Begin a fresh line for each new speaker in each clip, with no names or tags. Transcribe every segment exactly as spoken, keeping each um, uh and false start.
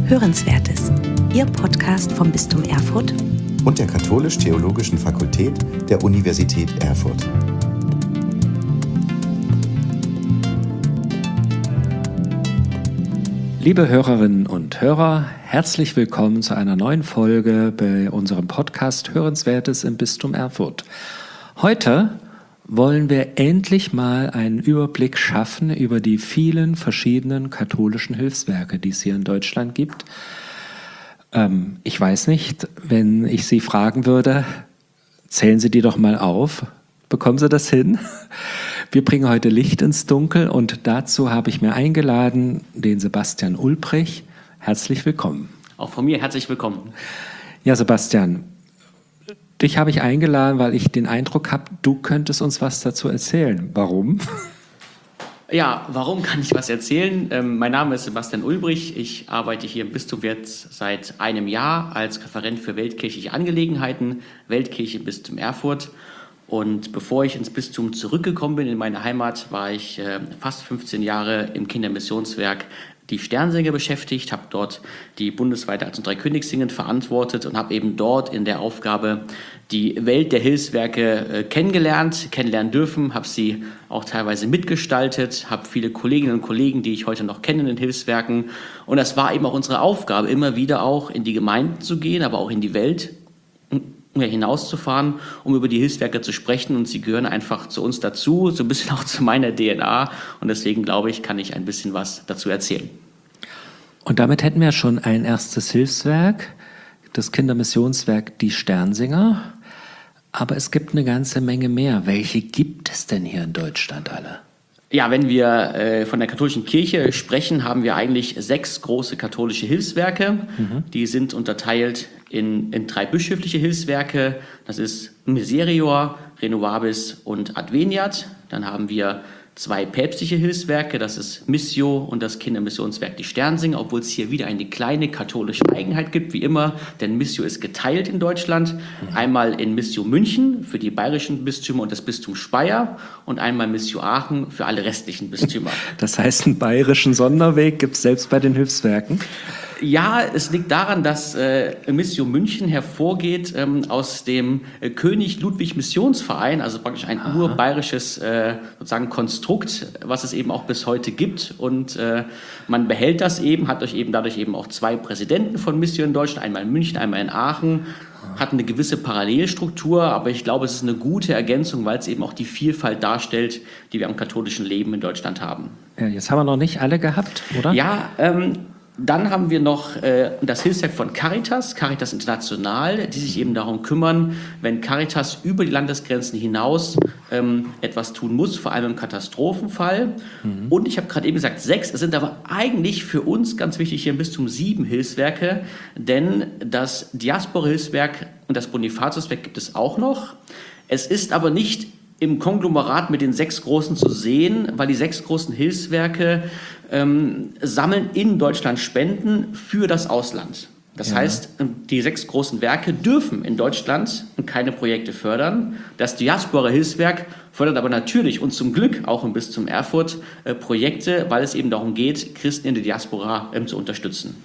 Hörenswertes, Ihr Podcast vom Bistum Erfurt
und der Katholisch-Theologischen Fakultät der Universität Erfurt.
Liebe Hörerinnen und Hörer, herzlich willkommen zu einer neuen Folge bei unserem Podcast Hörenswertes im Bistum Erfurt. Heute wollen wir endlich mal einen Überblick schaffen über die vielen verschiedenen katholischen Hilfswerke, die es hier in Deutschland gibt. Ähm, ich weiß nicht, wenn ich Sie fragen würde, zählen Sie die doch mal auf. Bekommen Sie das hin? Wir bringen heute Licht ins Dunkel und dazu habe ich mir eingeladen den Sebastian Ulbrich. Herzlich willkommen.
Auch von mir herzlich willkommen.
Ja, Sebastian, dich habe ich eingeladen, weil ich den Eindruck habe, du könntest uns was dazu erzählen. Warum?
Ja, warum kann ich was erzählen? Ähm, mein Name ist Sebastian Ulbrich. Ich arbeite hier im Bistum jetzt seit einem Jahr als Referent für weltkirchliche Angelegenheiten, Weltkirche Bistum Erfurt. Und bevor ich ins Bistum zurückgekommen bin in meine Heimat, war ich äh, fast fünfzehn Jahre im Kindermissionswerk Die Sternsinger beschäftigt, habe dort die bundesweite Arzt- und Dreikönigssingen verantwortet und habe eben dort in der Aufgabe die Welt der Hilfswerke äh, kennengelernt, kennenlernen dürfen, habe sie auch teilweise mitgestaltet, habe viele Kolleginnen und Kollegen, die ich heute noch kenne in den Hilfswerken. Und das war eben auch unsere Aufgabe, immer wieder auch in die Gemeinden zu gehen, aber auch in die Welt hinauszufahren, um über die Hilfswerke zu sprechen, und sie gehören einfach zu uns dazu, so ein bisschen auch zu meiner D N A, und deswegen glaube ich, kann ich ein bisschen was dazu erzählen.
Und damit hätten wir schon ein erstes Hilfswerk, das Kindermissionswerk Die Sternsinger, aber es gibt eine ganze Menge mehr. Welche gibt es denn hier in Deutschland alle?
Ja, wenn wir äh, von der katholischen Kirche sprechen, haben wir eigentlich sechs große katholische Hilfswerke. Mhm. Die sind unterteilt in, in drei bischöfliche Hilfswerke. Das ist Miserior, Renovabis und Adveniat. Dann haben wir zwei päpstliche Hilfswerke, das ist Missio und das Kindermissionswerk Die Sternsinger, obwohl es hier wieder eine kleine katholische Eigenheit gibt, wie immer, denn Missio ist geteilt in Deutschland. Mhm. Einmal in Missio München für die bayerischen Bistümer und das Bistum Speyer und einmal Missio Aachen für alle restlichen Bistümer.
Das heißt, einen bayerischen Sonderweg gibt es selbst bei den Hilfswerken?
Ja, es liegt daran, dass äh, Missio München hervorgeht ähm, aus dem äh, König Ludwig Missionsverein, also praktisch ein Aha. urbayerisches äh, sozusagen Konstrukt, was es eben auch bis heute gibt. Und äh, man behält das eben, hat euch eben dadurch eben auch zwei Präsidenten von Missio in Deutschland, einmal in München, einmal in Aachen, hat eine gewisse Parallelstruktur, aber ich glaube, es ist eine gute Ergänzung, weil es eben auch die Vielfalt darstellt, die wir am katholischen Leben in Deutschland haben.
Ja, jetzt haben wir noch nicht alle gehabt, oder?
Ja, ähm, Dann haben wir noch äh, das Hilfswerk von Caritas, Caritas International, die sich eben darum kümmern, wenn Caritas über die Landesgrenzen hinaus ähm, etwas tun muss, vor allem im Katastrophenfall. Mhm. Und ich habe gerade eben gesagt, sechs, es sind aber eigentlich für uns ganz wichtig hier im Bistum sieben Hilfswerke, denn das Diaspora-Hilfswerk und das Bonifatiuswerk gibt es auch noch. Es ist aber nicht im Konglomerat mit den sechs großen zu sehen, weil die sechs großen Hilfswerke ähm, sammeln in Deutschland Spenden für das Ausland. Das ja. heißt, die sechs großen Werke dürfen in Deutschland keine Projekte fördern. Das Diaspora-Hilfswerk fördert aber natürlich und zum Glück auch im Bistum Erfurt äh, Projekte, weil es eben darum geht, Christen in der Diaspora ähm, zu unterstützen.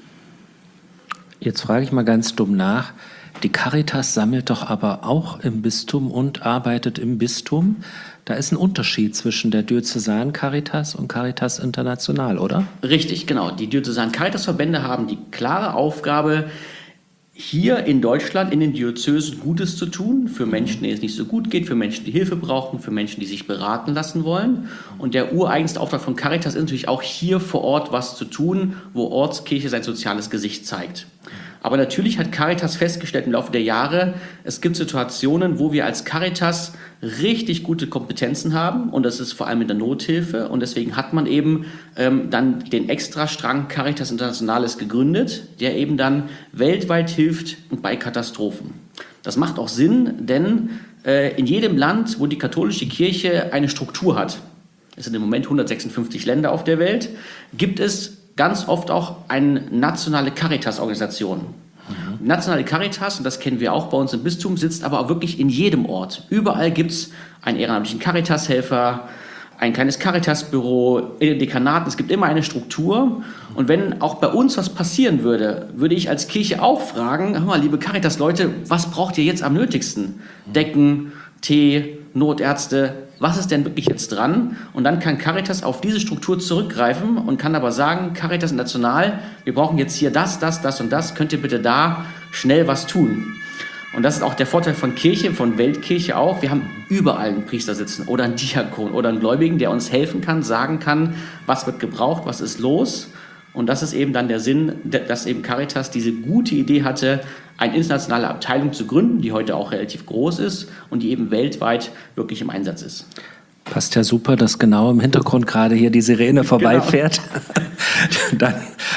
Jetzt frage ich mal ganz dumm nach. Die Caritas sammelt doch aber auch im Bistum und arbeitet im Bistum. Da ist ein Unterschied zwischen der Diözesan Caritas und Caritas International, oder?
Richtig, genau. Die Diözesan Caritas-Verbände haben die klare Aufgabe, hier in Deutschland in den Diözesen Gutes zu tun, für Menschen, denen es nicht so gut geht, für Menschen, die Hilfe brauchen, für Menschen, die sich beraten lassen wollen. Und der ureigenste Auftrag von Caritas ist natürlich auch hier vor Ort was zu tun, wo Ortskirche sein soziales Gesicht zeigt. Aber natürlich hat Caritas festgestellt im Laufe der Jahre, es gibt Situationen, wo wir als Caritas richtig gute Kompetenzen haben, und das ist vor allem in der Nothilfe, und deswegen hat man eben ähm, dann den Extrastrang Caritas Internationales gegründet, der eben dann weltweit hilft bei Katastrophen. Das macht auch Sinn, denn äh, in jedem Land, wo die katholische Kirche eine Struktur hat, es sind im Moment hundertsechsundfünfzig Länder auf der Welt, gibt es ganz oft auch eine nationale Caritas-Organisation. Mhm. Die nationale Caritas, und das kennen wir auch bei uns im Bistum, sitzt aber auch wirklich in jedem Ort. Überall gibt es einen ehrenamtlichen Caritas-Helfer, ein kleines Caritas-Büro, in den Dekanaten, es gibt immer eine Struktur. Und wenn auch bei uns was passieren würde, würde ich als Kirche auch fragen, hör mal, liebe Caritas-Leute, was braucht ihr jetzt am nötigsten? Decken, Tee, Notärzte, was ist denn wirklich jetzt dran? Und dann kann Caritas auf diese Struktur zurückgreifen und kann aber sagen, Caritas International, wir brauchen jetzt hier das, das, das und das, könnt ihr bitte da schnell was tun? Und das ist auch der Vorteil von Kirche, von Weltkirche auch. Wir haben überall einen Priester sitzen oder einen Diakon oder einen Gläubigen, der uns helfen kann, sagen kann, was wird gebraucht, was ist los. Und das ist eben dann der Sinn, dass eben Caritas diese gute Idee hatte, eine internationale Abteilung zu gründen, die heute auch relativ groß ist und die eben weltweit wirklich im Einsatz ist.
Passt ja super, dass genau im Hintergrund gerade hier die Sirene vorbeifährt. Genau. Dann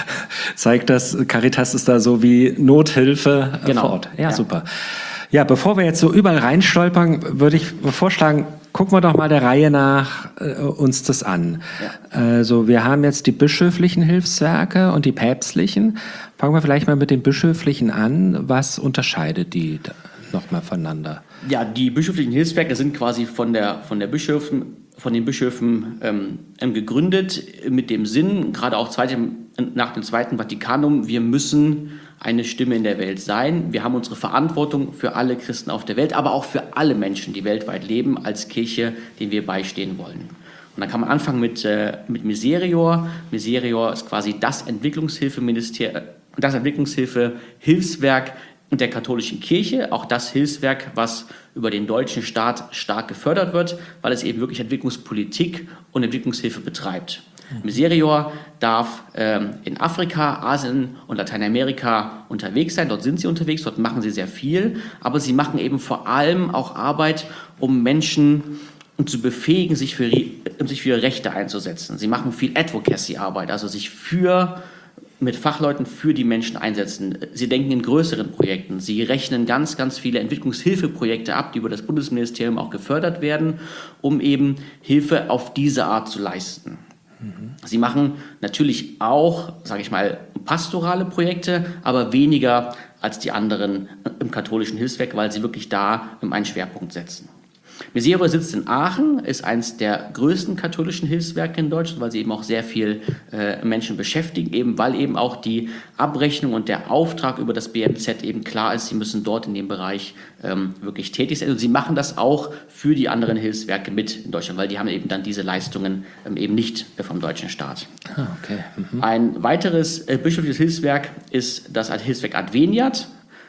zeigt das, Caritas ist da so wie Nothilfe genau. vor Ort. Ja, ja, super. Ja, bevor wir jetzt so überall reinstolpern, würde ich vorschlagen, gucken wir doch mal der Reihe nach äh, uns das an. Ja. Also wir haben jetzt die bischöflichen Hilfswerke und die päpstlichen. Fangen wir vielleicht mal mit den bischöflichen an. Was unterscheidet die nochmal voneinander? Ja,
die bischöflichen Hilfswerke sind quasi von der, von der Bischöfen, von den Bischöfen ähm, gegründet mit dem Sinn, gerade auch zweite, nach dem Zweiten Vatikanum, wir müssen eine Stimme in der Welt sein. Wir haben unsere Verantwortung für alle Christen auf der Welt, aber auch für alle Menschen, die weltweit leben, als Kirche, denen wir beistehen wollen. Und dann kann man anfangen mit, äh, mit Miserior. Miserior ist quasi das Entwicklungshilfeministerium, das Entwicklungshilfe-Hilfswerk der katholischen Kirche, auch das Hilfswerk, was über den deutschen Staat stark gefördert wird, weil es eben wirklich Entwicklungspolitik und Entwicklungshilfe betreibt. Miserior darf ähm, in Afrika, Asien und Lateinamerika unterwegs sein. Dort sind sie unterwegs, dort machen sie sehr viel. Aber sie machen eben vor allem auch Arbeit, um Menschen zu befähigen, sich für, sich für ihre Rechte einzusetzen. Sie machen viel Advocacy-Arbeit, also sich für mit Fachleuten für die Menschen einsetzen. Sie denken in größeren Projekten. Sie rechnen ganz, ganz viele Entwicklungshilfeprojekte ab, die über das Bundesministerium auch gefördert werden, um eben Hilfe auf diese Art zu leisten. Mhm. Sie machen natürlich auch, sage ich mal, pastorale Projekte, aber weniger als die anderen im katholischen Hilfswerk, weil sie wirklich da einen Schwerpunkt setzen. Miserior sitzt in Aachen, ist eines der größten katholischen Hilfswerke in Deutschland, weil sie eben auch sehr viel äh, Menschen beschäftigen, eben weil eben auch die Abrechnung und der Auftrag über das B M Z eben klar ist, sie müssen dort in dem Bereich ähm, wirklich tätig sein. Und sie machen das auch für die anderen Hilfswerke mit in Deutschland, weil die haben eben dann diese Leistungen ähm, eben nicht äh, vom deutschen Staat. Ah, okay. Mhm. Ein weiteres äh, bischöfliches Hilfswerk ist das Hilfswerk Adveniat,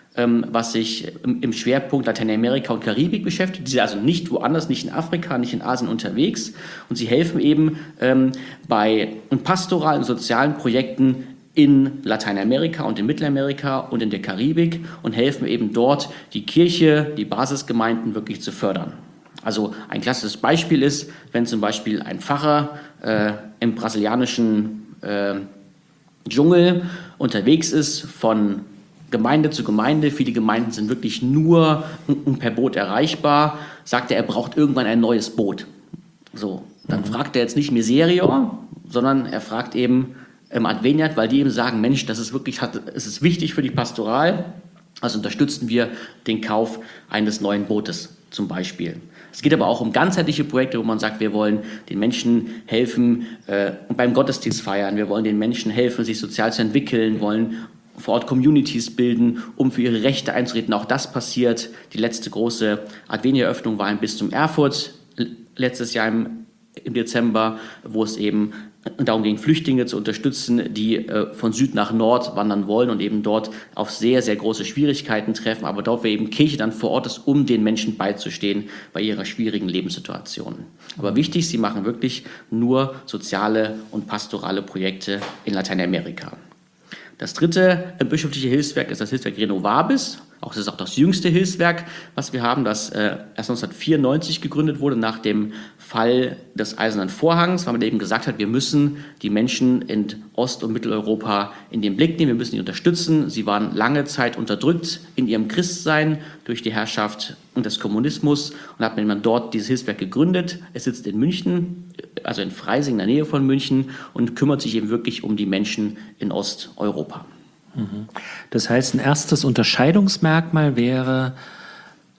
was sich im Schwerpunkt Lateinamerika und Karibik beschäftigt. Die sind also nicht woanders, nicht in Afrika, nicht in Asien unterwegs. Und sie helfen eben ähm, bei pastoralen und sozialen Projekten in Lateinamerika und in Mittelamerika und in der Karibik und helfen eben dort, die Kirche, die Basisgemeinden wirklich zu fördern. Also ein klassisches Beispiel ist, wenn zum Beispiel ein Pfarrer äh, im brasilianischen äh, Dschungel unterwegs ist, von Gemeinde zu Gemeinde, viele Gemeinden sind wirklich nur per Boot erreichbar, sagt er, er braucht irgendwann ein neues Boot. So, dann mhm. fragt er jetzt nicht Miserior, sondern er fragt eben ähm, Adveniat, weil die eben sagen, Mensch, das ist wirklich, hat, es ist wichtig für die Pastoral, also unterstützen wir den Kauf eines neuen Bootes zum Beispiel. Es geht aber auch um ganzheitliche Projekte, wo man sagt, wir wollen den Menschen helfen äh, beim Gottesdienst feiern, wir wollen den Menschen helfen, sich sozial zu entwickeln, wollen vor Ort Communities bilden, um für ihre Rechte einzutreten. Auch das passiert. Die letzte große Adveniat-Eröffnung war im Bistum Erfurt letztes Jahr im, im Dezember, wo es eben darum ging, Flüchtlinge zu unterstützen, die äh, von Süd nach Nord wandern wollen und eben dort auf sehr, sehr große Schwierigkeiten treffen. Aber dort wäre eben Kirche dann vor Ort ist, um den Menschen beizustehen bei ihrer schwierigen Lebenssituation. Aber wichtig, sie machen wirklich nur soziale und pastorale Projekte in Lateinamerika. Das dritte bischöfliche Hilfswerk ist das Hilfswerk Renovabis. Auch das ist auch das jüngste Hilfswerk, was wir haben, das äh, erst neunzehnhundertvierundneunzig gegründet wurde, nach dem Fall des Eisernen Vorhangs, weil man eben gesagt hat, wir müssen die Menschen in Ost- und Mitteleuropa in den Blick nehmen, wir müssen sie unterstützen. Sie waren lange Zeit unterdrückt in ihrem Christsein durch die Herrschaft des Kommunismus und hat man dort dieses Hilfswerk gegründet. Es sitzt in München, also in Freising, in der Nähe von München und kümmert sich eben wirklich um die Menschen in Osteuropa.
Das heißt, ein erstes Unterscheidungsmerkmal wäre,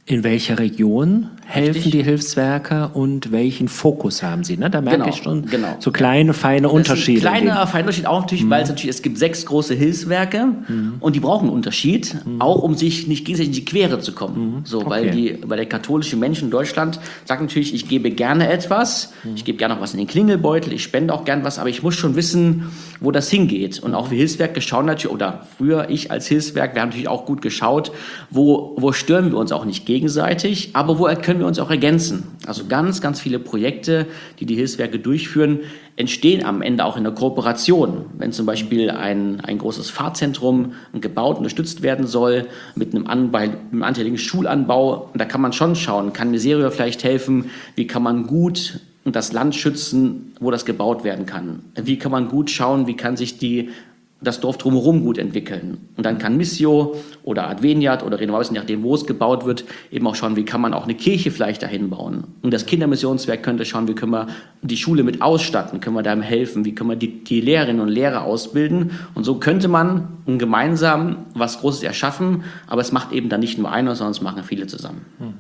In welcher Region helfen
Richtig.
die Hilfswerke und welchen Fokus haben sie? Ne? Da merke
Genau,
ich schon
genau.
so kleine, feine
Das
Unterschiede.
ist ein
in dem-
kleiner, feiner Unterschied auch natürlich, weil es natürlich, es gibt sechs große Hilfswerke und die brauchen einen Unterschied, auch um sich nicht gegenseitig in die Quere zu kommen. So, weil,
Okay.
die, weil der katholische Mensch in Deutschland sagt natürlich, ich gebe gerne etwas, ich gebe gerne auch was in den Klingelbeutel, ich spende auch gern was, aber ich muss schon wissen, wo das hingeht. Und auch wir Hilfswerke schauen natürlich, oder früher ich als Hilfswerk, wir haben natürlich auch gut geschaut, wo, wo stören wir uns auch nicht gegenseitig, aber wo können wir uns auch ergänzen. Also ganz, ganz viele Projekte, die die Hilfswerke durchführen, entstehen am Ende auch in der Kooperation. Wenn zum Beispiel ein, ein großes Fahrzentrum gebaut, unterstützt werden soll, mit einem, Anbau, einem anteiligen Schulanbau, und da kann man schon schauen, kann Miserio vielleicht helfen, wie kann man gut das Land schützen, wo das gebaut werden kann. Wie kann man gut schauen, wie kann sich die das Dorf drumherum gut entwickeln. Und dann kann Missio oder Adveniat oder Renovation, je nachdem, wo es gebaut wird, eben auch schauen, wie kann man auch eine Kirche vielleicht dahin bauen. Und das Kindermissionswerk könnte schauen, wie können wir die Schule mit ausstatten, können wir da helfen, wie können wir die, die Lehrerinnen und Lehrer ausbilden. Und so könnte man gemeinsam was Großes erschaffen, aber es macht eben dann nicht nur einer, sondern es machen viele zusammen.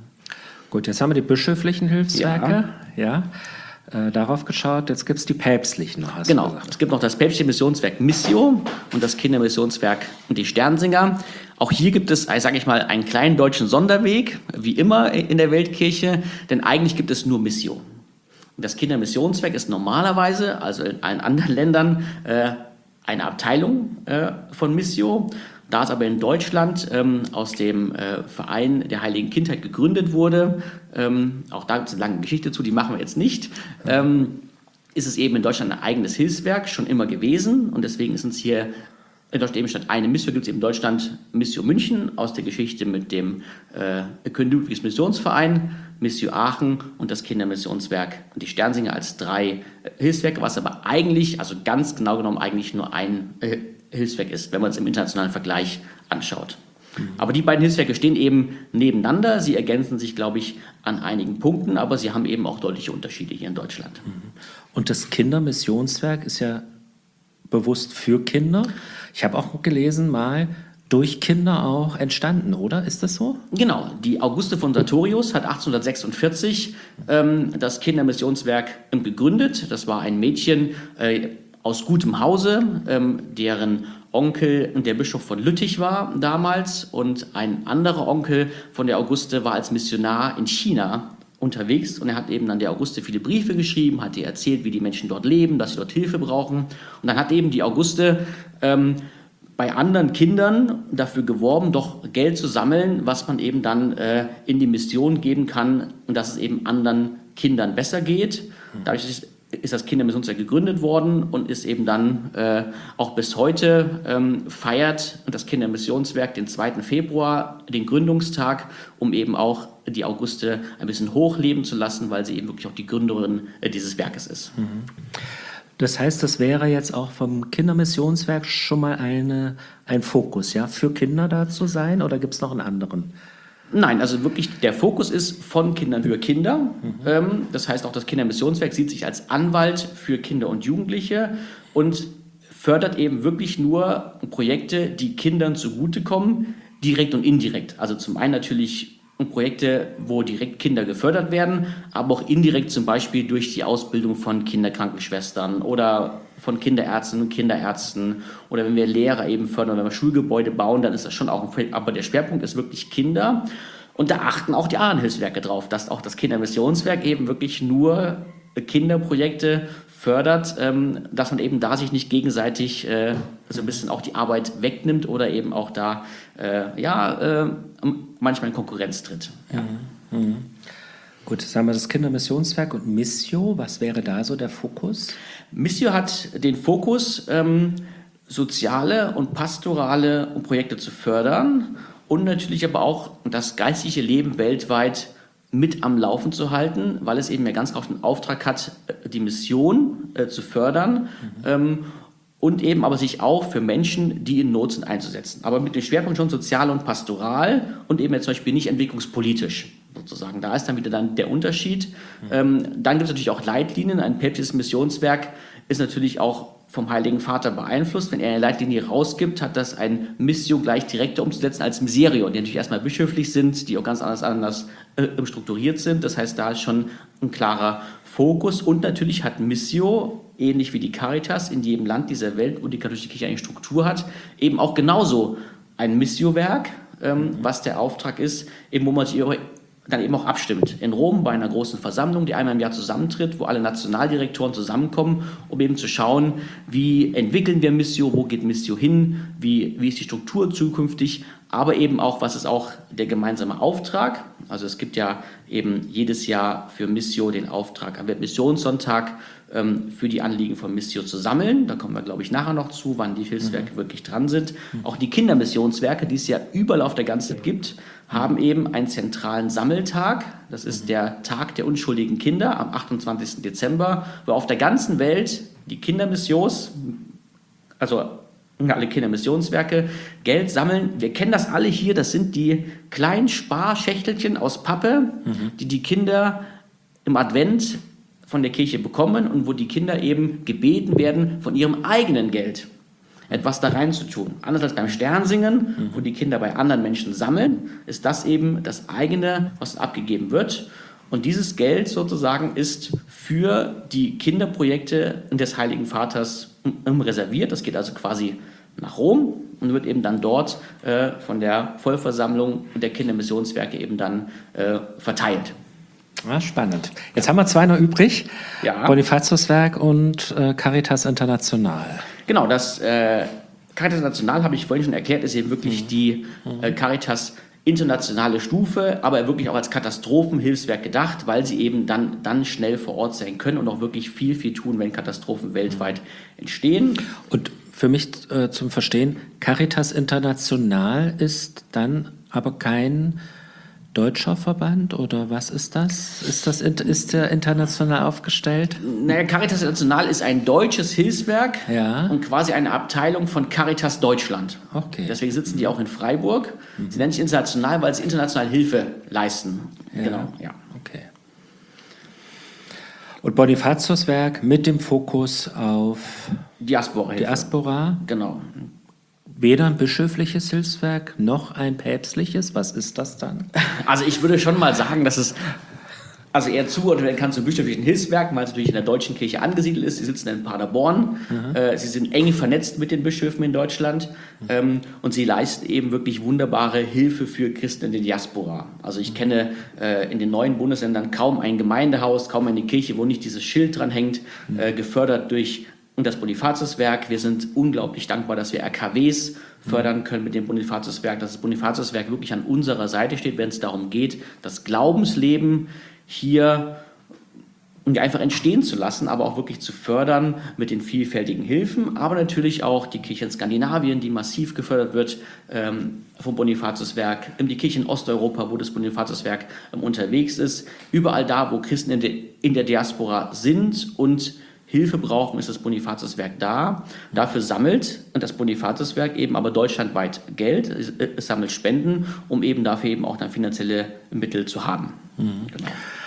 Gut, jetzt haben wir die bischöflichen Hilfswerke. Ja. Äh, darauf geschaut. Jetzt gibt es die päpstlichen noch. Hast du
Genau,
gesagt.
es gibt noch das päpstliche Missionswerk Missio und das Kindermissionswerk und die Sternsinger. Auch hier gibt es, sage ich mal, einen kleinen deutschen Sonderweg, wie immer in der Weltkirche, denn eigentlich gibt es nur Missio. Das Kindermissionswerk ist normalerweise, also in allen anderen Ländern, äh, eine Abteilung äh, von Missio. Da es aber in Deutschland ähm, aus dem äh, Verein der Heiligen Kindheit gegründet wurde, ähm, auch da gibt es eine lange Geschichte zu, die machen wir jetzt nicht, ähm, ist es eben in Deutschland ein eigenes Hilfswerk, schon immer gewesen. Und deswegen ist uns hier in Deutschland eben statt eine Missio, gibt es eben in Deutschland Missio München aus der Geschichte mit dem äh, König Ludwigs Missionsverein, Missio Aachen und das Kindermissionswerk und die Sternsinger als drei äh, Hilfswerke, was aber eigentlich, also ganz genau genommen, eigentlich nur ein äh, Hilfswerk ist, wenn man es im internationalen Vergleich anschaut. Mhm. Aber die beiden Hilfswerke stehen eben nebeneinander. Sie ergänzen sich, glaube ich, an einigen Punkten, aber sie haben eben auch deutliche Unterschiede hier in Deutschland.
Und das Kindermissionswerk ist ja bewusst für Kinder. Ich habe auch gelesen, mal durch Kinder auch entstanden, oder? Ist das so?
Genau, die Auguste von Sartorius hat achtzehnhundertsechsundvierzig ähm, das Kindermissionswerk ähm, gegründet. Das war ein Mädchen äh, aus gutem Hause, ähm, deren Onkel der Bischof von Lüttich war damals und ein anderer Onkel von der Auguste war als Missionar in China unterwegs und er hat eben an der Auguste viele Briefe geschrieben, hat ihr erzählt, wie die Menschen dort leben, dass sie dort Hilfe brauchen. Und dann hat eben die Auguste ähm, bei anderen Kindern dafür geworben, doch Geld zu sammeln, was man eben dann äh, in die Mission geben kann und dass es eben anderen Kindern besser geht. Dadurch ist ist das Kindermissionswerk gegründet worden und ist eben dann äh, auch bis heute ähm, feiert das Kindermissionswerk den zweiten Februar, den Gründungstag, um eben auch die Auguste ein bisschen hochleben zu lassen, weil sie eben wirklich auch die Gründerin äh, dieses Werkes ist.
Das heißt, das wäre jetzt auch vom Kindermissionswerk schon mal eine, ein Fokus, ja, für Kinder da zu sein, oder gibt es noch einen anderen?
Nein, also wirklich der Fokus ist von Kindern für Kinder. Mhm. Ähm, das heißt auch das Kindermissionswerk sieht sich als Anwalt für Kinder und Jugendliche und fördert eben wirklich nur Projekte, die Kindern zugutekommen, direkt und indirekt. Also zum einen natürlich Projekte, wo direkt Kinder gefördert werden, aber auch indirekt zum Beispiel durch die Ausbildung von Kinderkrankenschwestern oder von Kinderärztinnen und Kinderärzten oder wenn wir Lehrer eben fördern, wenn wir Schulgebäude bauen, dann ist das schon auch ein Projekt, aber der Schwerpunkt ist wirklich Kinder und da achten auch die anderen Hilfswerke drauf, dass auch das Kindermissionswerk eben wirklich nur Kinderprojekte fördert, ähm, dass man eben da sich nicht gegenseitig äh, so ein bisschen auch die Arbeit wegnimmt oder eben auch da äh, ja, äh, manchmal in Konkurrenz tritt. Ja.
Mhm. Mhm. Gut, jetzt haben wir das Kindermissionswerk und Missio. Was wäre da so der Fokus?
Missio hat den Fokus, ähm, soziale und pastorale Projekte zu fördern und natürlich aber auch das geistliche Leben weltweit mit am Laufen zu halten, weil es eben ja ganz oft den Auftrag hat, die Mission äh, zu fördern mhm. ähm, und eben aber sich auch für Menschen, die in Not sind, einzusetzen. Aber mit dem Schwerpunkt schon sozial und pastoral und eben jetzt zum Beispiel nicht entwicklungspolitisch sozusagen. Da ist dann wieder dann der Unterschied. Mhm. Ähm, dann gibt es natürlich auch Leitlinien. Ein päpstliches Missionswerk ist natürlich auch vom Heiligen Vater beeinflusst. Wenn er eine Leitlinie rausgibt, hat das ein Missio gleich direkter umzusetzen als Miserio, die natürlich erstmal bischöflich sind, die auch ganz anders, anders äh, strukturiert sind. Das heißt, da ist schon ein klarer Fokus. Und natürlich hat Missio, ähnlich wie die Caritas in jedem Land dieser Welt, wo die katholische Kirche eine Struktur hat, eben auch genauso ein Missio-Werk, ähm, was der Auftrag ist, eben wo man sich dann eben auch abstimmt. In Rom bei einer großen Versammlung, die einmal im Jahr zusammentritt, wo alle Nationaldirektoren zusammenkommen, um eben zu schauen, wie entwickeln wir Missio, wo geht Missio hin, wie, wie ist die Struktur zukünftig, aber eben auch, was ist auch der gemeinsame Auftrag. Also es gibt ja eben jedes Jahr für Missio den Auftrag am Weltmissionssonntag ähm, für die Anliegen von Missio zu sammeln. Da kommen wir, glaube ich, nachher noch zu, wann die Hilfswerke mhm. wirklich dran sind. Mhm. Auch die Kindermissionswerke, die es ja überall auf der ganzen Welt gibt, haben eben einen zentralen Sammeltag. Das ist der Tag der unschuldigen Kinder am achtundzwanzigsten Dezember, wo auf der ganzen Welt die Kindermissions, also alle Kindermissionswerke, Geld sammeln. Wir kennen das alle hier, das sind die kleinen Sparschächtelchen aus Pappe, mhm. die die Kinder im Advent von der Kirche bekommen und wo die Kinder eben gebeten werden, von ihrem eigenen Geld etwas da rein zu tun. Anders als beim Sternsingen, mhm. wo die Kinder bei anderen Menschen sammeln, ist das eben das eigene, was abgegeben wird. Und dieses Geld sozusagen ist für die Kinderprojekte des Heiligen Vaters reserviert. Das geht also quasi nach Rom und wird eben dann dort äh, von der Vollversammlung der Kindermissionswerke eben dann äh, verteilt.
Ja, spannend. Jetzt haben wir zwei noch übrig.
Ja.
Bonifatiuswerk und äh, Caritas International.
Genau, das äh, Caritas International, habe ich vorhin schon erklärt, ist eben wirklich mhm. die äh, Caritas internationale Stufe, aber wirklich auch als Katastrophenhilfswerk gedacht, weil sie eben dann, dann schnell vor Ort sein können und auch wirklich viel, viel tun, wenn Katastrophen weltweit entstehen.
Und für mich äh, zum Verstehen, Caritas International ist dann aber kein deutscher Verband oder was ist das? Ist das ist der international aufgestellt?
Naja, Caritas International ist ein deutsches Hilfswerk
ja.
und quasi eine Abteilung von Caritas Deutschland.
Okay.
Deswegen sitzen die auch in Freiburg. Mhm. Sie nennen sich international, weil sie international Hilfe leisten.
Ja.
Genau, ja.
Okay. Und Bonifatiuswerk mit dem Fokus auf
Diaspora.
Diaspora.
Genau.
Weder ein bischöfliches Hilfswerk noch ein päpstliches. Was ist das dann?
Also ich würde schon mal sagen, dass es also eher zugeordnet werden kann zu bischöflichen Hilfswerken, weil es natürlich in der deutschen Kirche angesiedelt ist. Sie sitzen in Paderborn. Mhm. Äh, sie sind eng vernetzt mit den Bischöfen in Deutschland. Mhm. Ähm, und sie leisten eben wirklich wunderbare Hilfe für Christen in der Diaspora. Also ich kenne äh, in den neuen Bundesländern kaum ein Gemeindehaus, kaum eine Kirche, wo nicht dieses Schild dran hängt, mhm. äh, gefördert durch und das Bonifatiuswerk. Wir sind unglaublich dankbar, dass wir R K Ws fördern können mit dem Bonifatiuswerk, dass das Bonifatiuswerk wirklich an unserer Seite steht, wenn es darum geht, das Glaubensleben hier einfach entstehen zu lassen, aber auch wirklich zu fördern mit den vielfältigen Hilfen, aber natürlich auch die Kirche in Skandinavien, die massiv gefördert wird ähm, vom Bonifatiuswerk, die Kirche in Osteuropa, wo das Bonifatiuswerk ähm, unterwegs ist, überall da, wo Christen in, de, in der Diaspora sind und Hilfe brauchen, ist das Bonifatiuswerk da. Dafür sammelt das Bonifatiuswerk eben aber deutschlandweit Geld, es, es sammelt Spenden, um eben dafür eben auch dann finanzielle Mittel zu haben. Mhm. Genau.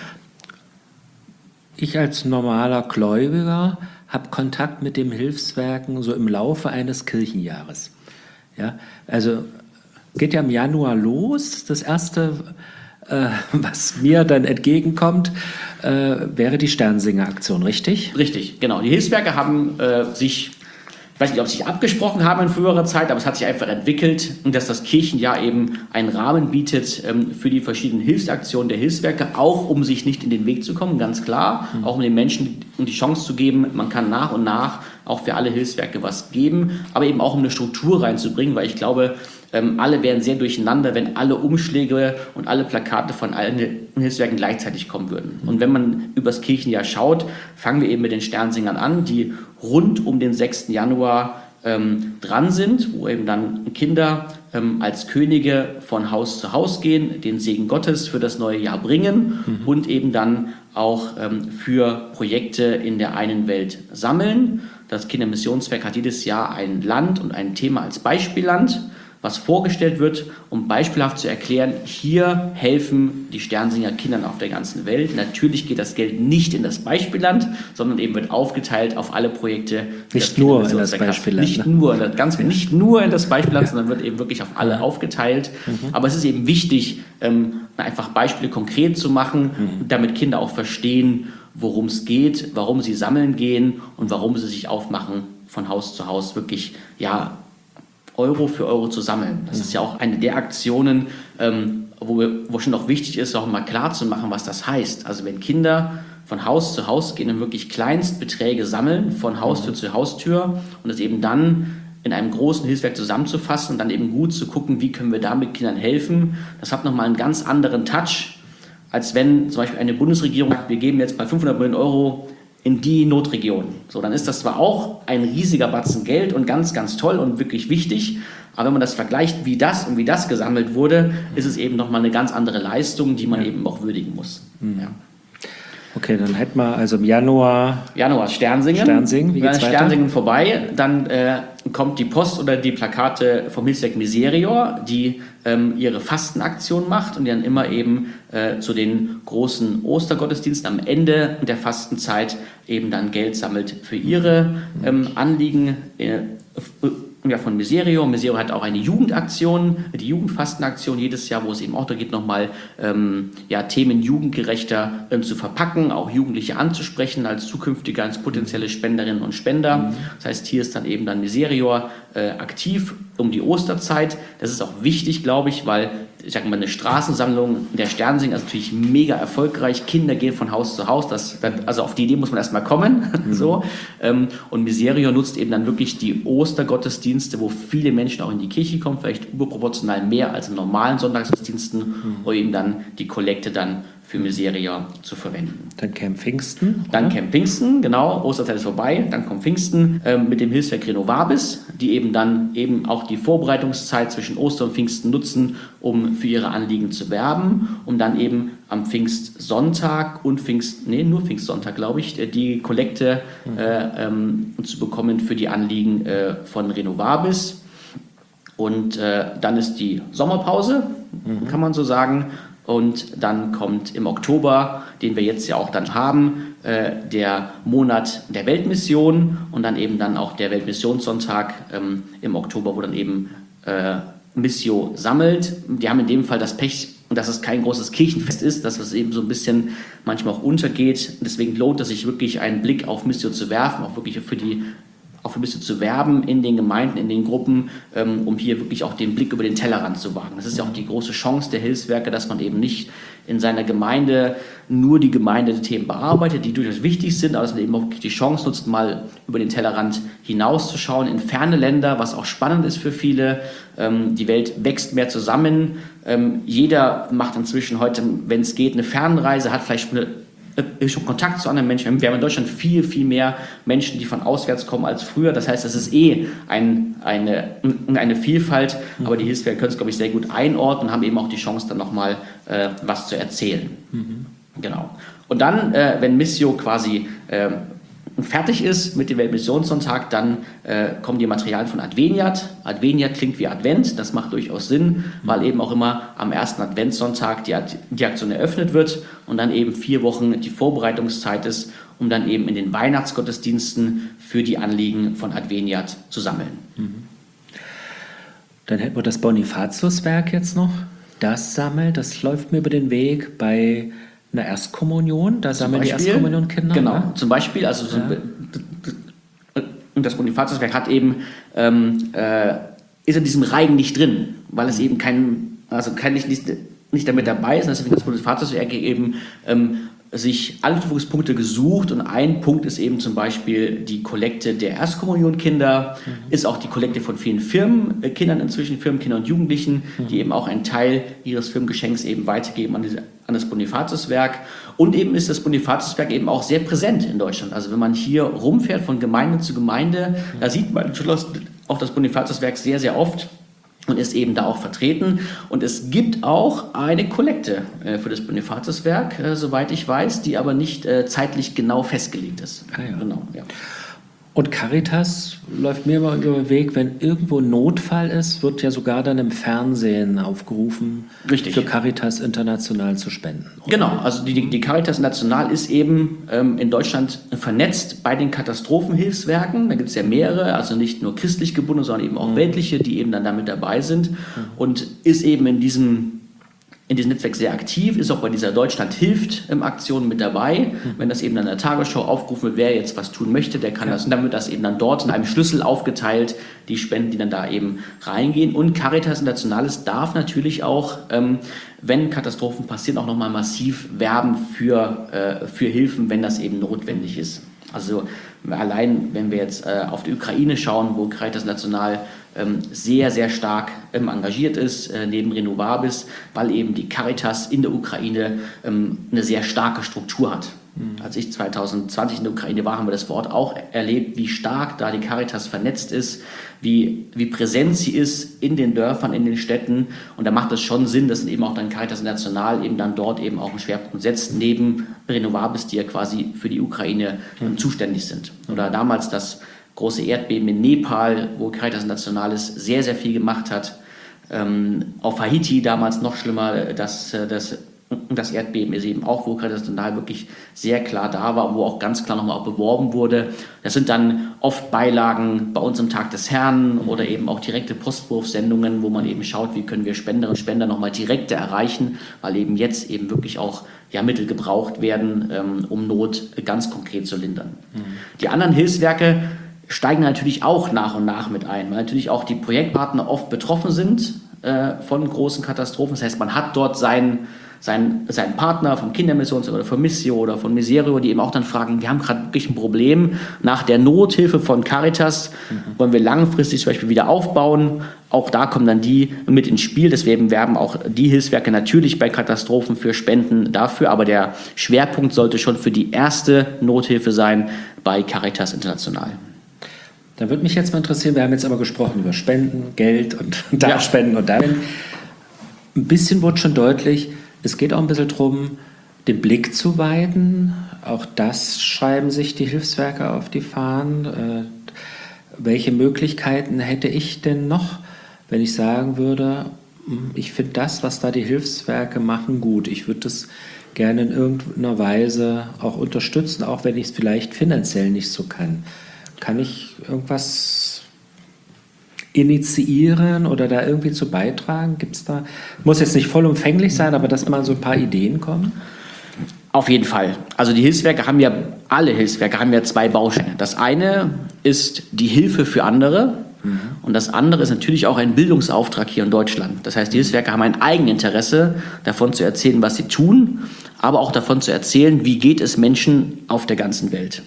Ich als normaler Gläubiger habe Kontakt mit den Hilfswerken so im Laufe eines Kirchenjahres. Ja, also geht ja im Januar los. Das erste, äh, was mir dann entgegenkommt, äh, wäre die Sternsinger-Aktion, richtig?
Richtig, genau. Die Hilfswerke haben äh, sich, ich weiß nicht, ob sie sich abgesprochen haben in früherer Zeit, aber es hat sich einfach entwickelt, dass das Kirchenjahr eben einen Rahmen bietet ähm, für die verschiedenen Hilfsaktionen der Hilfswerke, auch um sich nicht in den Weg zu kommen, ganz klar, mhm. auch um den Menschen die Chance zu geben, man kann nach und nach auch für alle Hilfswerke was geben, aber eben auch um eine Struktur reinzubringen, weil ich glaube, ähm, alle wären sehr durcheinander, wenn alle Umschläge und alle Plakate von allen Hilfswerken gleichzeitig kommen würden. Und wenn man übers Kirchenjahr schaut, fangen wir eben mit den Sternsingern an, die rund um den sechsten Januar ähm, dran sind, wo eben dann Kinder ähm, als Könige von Haus zu Haus gehen, den Segen Gottes für das neue Jahr bringen mhm. und eben dann auch ähm, für Projekte in der einen Welt sammeln. Das Kindermissionswerk hat jedes Jahr ein Land und ein Thema als Beispielland, was vorgestellt wird, um beispielhaft zu erklären, hier helfen die Sternsinger Kindern auf der ganzen Welt. Natürlich geht das Geld nicht in das Beispielland, sondern eben wird aufgeteilt auf alle Projekte.
Nicht nur in das Beispielland.
Nicht nur in das, ganz, nicht nur in das Beispielland, sondern wird eben wirklich auf alle aufgeteilt. Mhm. Aber es ist eben wichtig, ähm, einfach Beispiele konkret zu machen, mhm. damit Kinder auch verstehen, worum es geht, warum sie sammeln gehen und warum sie sich aufmachen, von Haus zu Haus wirklich, ja, Euro für Euro zu sammeln. Das ist ja auch eine der Aktionen, ähm, wo, wo schon noch wichtig ist, auch mal klar zu machen, was das heißt. Also wenn Kinder von Haus zu Haus gehen und wirklich Kleinstbeträge sammeln, von Haustür zu Haustür und es eben dann in einem großen Hilfswerk zusammenzufassen und dann eben gut zu gucken, wie können wir damit Kindern helfen. Das hat nochmal einen ganz anderen Touch, als wenn zum Beispiel eine Bundesregierung sagt, wir geben jetzt mal fünfhundert Millionen Euro in die Notregion. So, dann ist das zwar auch ein riesiger Batzen Geld und ganz, ganz toll und wirklich wichtig, aber wenn man das vergleicht, wie das und wie das gesammelt wurde, ist es eben nochmal eine ganz andere Leistung, die man ja. eben auch würdigen muss. Mhm. Ja.
Okay, dann hätten wir also im Januar...
Januar Sternsingen.
Sternsingen, wie geht's
weiter? Sternsingen vorbei, dann äh, kommt die Post oder die Plakate vom Hilfswerk Miserior, die ähm, ihre Fastenaktion macht und die dann immer eben äh, zu den großen Ostergottesdiensten am Ende der Fastenzeit eben dann Geld sammelt für ihre ähm, Anliegen äh, ja, von Miserior. Miserior hat auch eine Jugendaktion, die Jugendfastenaktion jedes Jahr, wo es eben auch da geht, nochmal ähm, ja, Themen jugendgerechter ähm, zu verpacken, auch Jugendliche anzusprechen als zukünftige, als potenzielle Spenderinnen und Spender. Mhm. Das heißt, hier ist dann eben dann Miserior äh, aktiv um die Osterzeit. Das ist auch wichtig, glaube ich, weil ich sage mal, eine Straßensammlung der Sternsinger ist natürlich mega erfolgreich. Kinder gehen von Haus zu Haus. Das, also auf die Idee muss man erstmal kommen. Mhm. so. Und Miserior nutzt eben dann wirklich die Ostergottesdienste, wo viele Menschen auch in die Kirche kommen, vielleicht überproportional mehr als in normalen Sonntagsgottesdiensten, mhm. um eben dann die Kollekte dann für Miserior zu verwenden.
Dann käme Pfingsten.
Dann käme Pfingsten, genau. Osterzeit ist vorbei. Dann kommt Pfingsten ähm, mit dem Hilfswerk Renovabis, die eben dann eben auch die Vorbereitungszeit zwischen Ostern und Pfingsten nutzen, um für ihre Anliegen zu werben, um dann eben am Pfingstsonntag und Pfingst, nee, nur Pfingstsonntag, glaube ich, die Kollekte mhm. äh, ähm, zu bekommen für die Anliegen äh, von Renovabis. Und äh, dann ist die Sommerpause, mhm. kann man so sagen. Und dann kommt im Oktober, den wir jetzt ja auch dann haben, äh, der Monat der Weltmission und dann eben dann auch der Weltmissionssonntag ähm, im Oktober, wo dann eben äh, Missio sammelt. Die haben in dem Fall das Pech, dass es kein großes Kirchenfest ist, dass es eben so ein bisschen manchmal auch untergeht. Deswegen lohnt es sich wirklich, einen Blick auf Missio zu werfen, auch wirklich für die auch ein bisschen zu werben in den Gemeinden, in den Gruppen, ähm, um hier wirklich auch den Blick über den Tellerrand zu wagen. Das ist ja auch die große Chance der Hilfswerke, dass man eben nicht in seiner Gemeinde nur die Gemeindethemen bearbeitet, die durchaus wichtig sind, aber dass man eben auch wirklich die Chance nutzt, mal über den Tellerrand hinauszuschauen in ferne Länder, was auch spannend ist für viele. Ähm, die Welt wächst mehr zusammen. Ähm, jeder macht inzwischen heute, wenn es geht, eine Fernreise, hat vielleicht eine schon Kontakt zu anderen Menschen. Wir haben in Deutschland viel, viel mehr Menschen, die von auswärts kommen als früher. Das heißt, das ist eh ein, eine, eine Vielfalt, aber die Hilfswerke können es, glaube ich, sehr gut einordnen und haben eben auch die Chance, dann nochmal äh, was zu erzählen. Mhm. Genau. Und dann, äh, wenn Missio quasi äh, fertig ist mit dem Weltmissionssonntag, dann äh, kommen die Materialien von Adveniat. Adveniat klingt wie Advent, das macht durchaus Sinn, weil eben auch immer am ersten Adventssonntag die, die Aktion eröffnet wird und dann eben vier Wochen die Vorbereitungszeit ist, um dann eben in den Weihnachtsgottesdiensten für die Anliegen von Adveniat zu sammeln.
Mhm. Dann hätten wir das Bonifatiuswerk jetzt noch. Das sammelt, das läuft mir über den Weg bei eine Erstkommunion, da sammeln die Erstkommunionkinder.
Genau,
ne?
Zum Beispiel, also so ja. das Bonifatiuswerk hat eben, ähm, äh, ist in diesem Reigen nicht drin, weil es eben kein, also kein, nicht, nicht, nicht damit dabei ist, deswegen das Bonifatiuswerk eben ähm, sich Anknüpfungspunkte gesucht und ein Punkt ist eben zum Beispiel die Kollekte der Erstkommunionkinder, mhm. ist auch die Kollekte von vielen Firmenkindern inzwischen, Firmenkindern und Jugendlichen, mhm. die eben auch einen Teil ihres Firmengeschenks eben weitergeben an, diese, an das Bonifatiuswerk. Und eben ist das Bonifatiuswerk eben auch sehr präsent in Deutschland. Also wenn man hier rumfährt von Gemeinde zu Gemeinde, mhm. da sieht man auch das Bonifatiuswerk sehr, sehr oft. Und ist eben da auch vertreten. Und es gibt auch eine Kollekte äh, für das Bonifatiuswerk, äh, soweit ich weiß, die aber nicht äh, zeitlich genau festgelegt ist.
Ah, ja.
Genau, ja.
Und Caritas läuft mir immer über den Weg, wenn irgendwo ein Notfall ist, wird ja sogar dann im Fernsehen aufgerufen,
Richtig.
für Caritas International zu spenden. Oder?
Genau, also die, die Caritas International ist eben ähm, in Deutschland vernetzt bei den Katastrophenhilfswerken. Da gibt es ja mehrere, also nicht nur christlich gebunden, sondern eben auch mhm. weltliche, die eben dann damit dabei sind. Mhm. Und ist eben in diesem in diesem Netzwerk sehr aktiv, ist auch bei dieser Deutschland hilft ähm, Aktion mit dabei. Mhm. Wenn das eben an der Tagesschau aufgerufen wird, wer jetzt was tun möchte, der kann ja. das. Und dann wird das eben dann dort in einem Schlüssel aufgeteilt, die Spenden, die dann da eben reingehen. Und Caritas Internationales darf natürlich auch, ähm, wenn Katastrophen passieren, auch nochmal massiv werben für, äh, für Hilfen, wenn das eben notwendig ist. Also allein, wenn wir jetzt äh, auf die Ukraine schauen, wo Caritas International ähm, sehr, sehr stark ähm, engagiert ist, äh, neben Renovabis, weil eben die Caritas in der Ukraine ähm, eine sehr starke Struktur hat. Mhm. Als ich zwanzig zwanzig in der Ukraine war, haben wir das vor Ort auch erlebt, wie stark da die Caritas vernetzt ist, wie, wie präsent sie ist in den Dörfern, in den Städten. Und da macht es schon Sinn, dass eben auch dann Caritas International eben dann dort eben auch einen Schwerpunkt setzt, neben Renovabis, die ja quasi für die Ukraine mhm. zuständig sind. Oder damals das große Erdbeben in Nepal, wo Caritas Internationales sehr, sehr viel gemacht hat. Ähm, auf Haiti damals noch schlimmer, das, das, das Erdbeben ist eben auch, wo Caritas International wirklich sehr klar da war, wo auch ganz klar nochmal auch beworben wurde. Das sind dann oft Beilagen bei uns im Tag des Herrn oder eben auch direkte Postwurfsendungen, wo man eben schaut, wie können wir Spenderinnen und Spender nochmal direkter erreichen, weil eben jetzt eben wirklich auch ja, Mittel gebraucht werden, ähm, um Not ganz konkret zu lindern. Mhm. Die anderen Hilfswerke steigen natürlich auch nach und nach mit ein, weil natürlich auch die Projektpartner oft betroffen sind äh, von großen Katastrophen. Das heißt, man hat dort seinen, seinen, seinen Partner vom Kindermissions- oder von Missio oder von Miserio, die eben auch dann fragen, wir haben gerade wirklich ein Problem. Nach der Nothilfe von Caritas mhm. wollen wir langfristig zum Beispiel wieder aufbauen. Auch da kommen dann die mit ins Spiel. Deswegen werben auch die Hilfswerke natürlich bei Katastrophen für Spenden dafür. Aber der Schwerpunkt sollte schon für die erste Nothilfe sein bei Caritas International.
Da würde mich jetzt mal interessieren, wir haben jetzt aber gesprochen über Spenden, Geld und da ja. Spenden und darin. Ein bisschen wurde schon deutlich, es geht auch ein bisschen darum, den Blick zu weiten. Auch das schreiben sich die Hilfswerke auf die Fahnen. Äh, welche Möglichkeiten hätte ich denn noch, wenn ich sagen würde, ich finde das, was da die Hilfswerke machen, gut. Ich würde das gerne in irgendeiner Weise auch unterstützen, auch wenn ich es vielleicht finanziell nicht so kann. Kann ich irgendwas initiieren oder da irgendwie zu beitragen? Gibt's da, muss jetzt nicht vollumfänglich sein, aber dass mal so ein paar Ideen kommen?
Auf jeden Fall. Also die Hilfswerke haben ja, alle Hilfswerke haben ja zwei Bausteine. Das eine ist die Hilfe für andere mhm. und das andere ist natürlich auch ein Bildungsauftrag hier in Deutschland. Das heißt, die Hilfswerke haben ein Eigeninteresse, davon zu erzählen, was sie tun, aber auch davon zu erzählen, wie geht es Menschen auf der ganzen Welt.